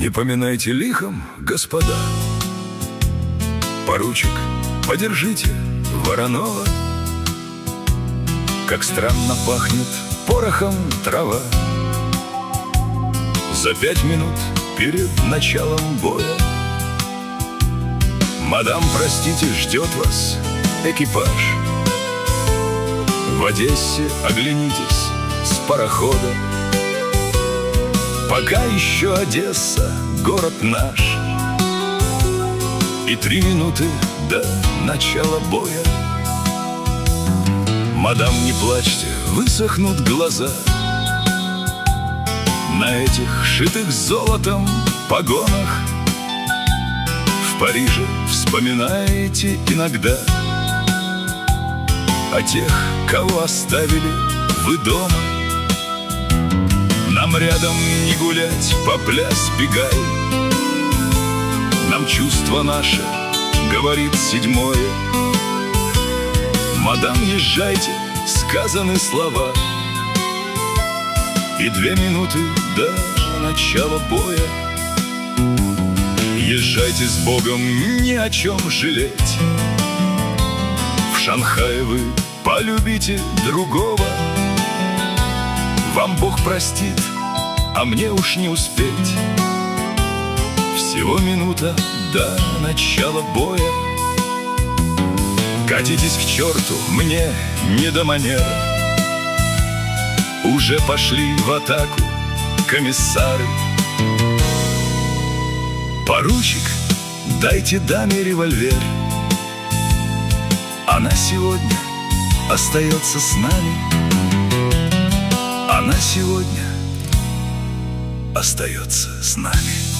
Не поминайте лихом, господа. Поручик, подержите Воронова. Как странно пахнет порохом трава. За 5 минут перед началом боя. Мадам, простите, ждет вас экипаж. В Одессе оглянитесь с парохода. Пока еще Одесса — город наш. И 3 минуты до начала боя. Мадам, не плачьте, высохнут глаза на этих шитых золотом погонах. В Париже вспоминаете иногда о тех, кого оставили вы дома. Нам рядом не гулять, по пляс бегай. Нам чувство наше говорит седьмое. Мадам, езжайте, сказаны слова. И 2 минуты до начала боя. Езжайте с Богом, ни о чем жалеть. В Шанхае вы полюбите другого. Вам Бог простит, а мне уж не успеть. Всего минута до начала боя. Катитесь к черту, мне не до манер. Уже пошли в атаку комиссары. Поручик, дайте даме револьвер. Она сегодня остается с нами. Она сегодня остается с нами.